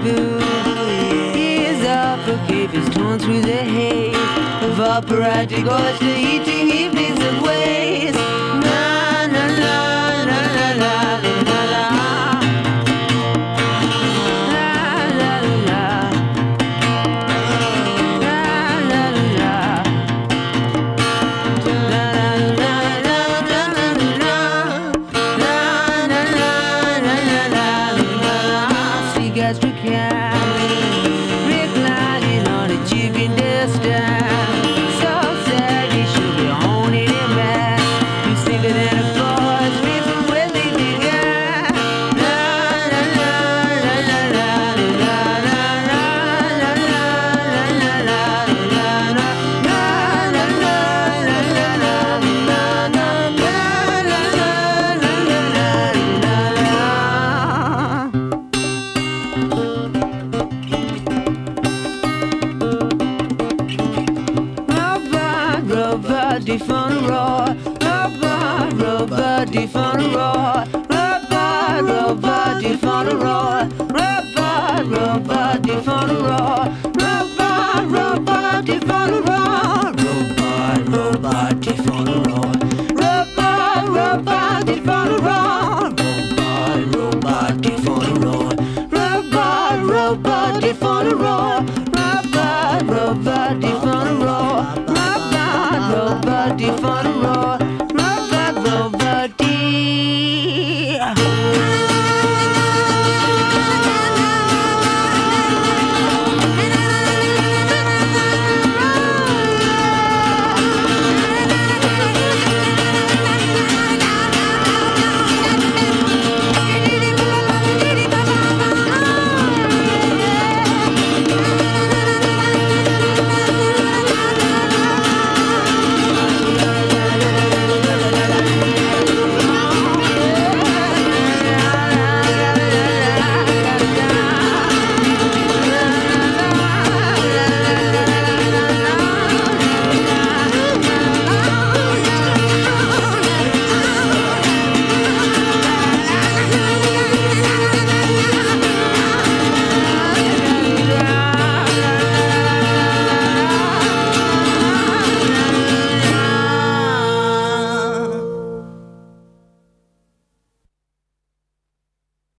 spoon. His upper cave is torn through the haze of operatic oyster eating evenings of ways. Na na na na na na na na. Reclining on a chicken desk stand, so sad he should be honing him back. He's sleeping in a forest free from where they began. La la la la la la la la la la la Robot defund roar, robot defund roar, robot defund roar.